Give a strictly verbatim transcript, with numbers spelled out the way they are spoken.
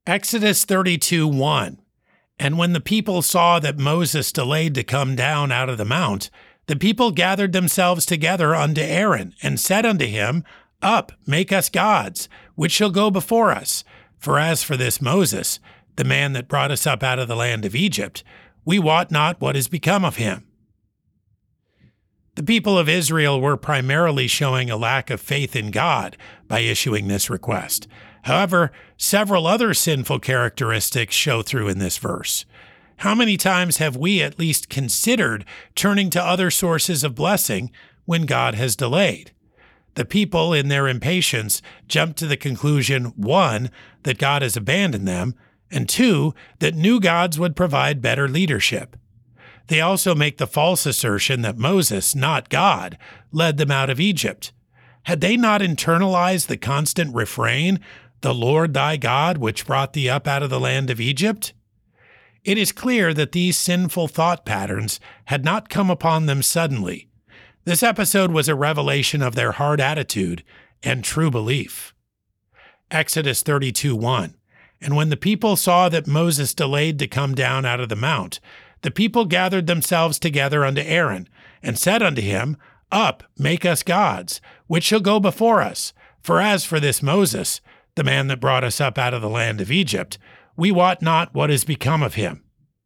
Exodus thirty-two one. And when the people saw that Moses delayed to come down out of the mount, the people gathered themselves together unto Aaron, and said unto him, Up, make us gods, which shall go before us. For as for this Moses, the man that brought us up out of the land of Egypt, we wot not what is become of him. The people of Israel were primarily showing a lack of faith in God by issuing this request. However, several other sinful characteristics show through in this verse. How many times have we at least considered turning to other sources of blessing when God has delayed? The people, in their impatience, jump to the conclusion, one, that God has abandoned them, and two, that new gods would provide better leadership. They also make the false assertion that Moses, not God, led them out of Egypt. Had they not internalized the constant refrain, "The Lord thy God, which brought thee up out of the land of Egypt"? It is clear that these sinful thought patterns had not come upon them suddenly. This episode was a revelation of their hard attitude and true belief. Exodus thirty-two one. And when the people saw that Moses delayed to come down out of the mount, the people gathered themselves together unto Aaron, and said unto him, Up, make us gods, which shall go before us. For as for this Moses, the man that brought us up out of the land of Egypt, we wot not what is become of him.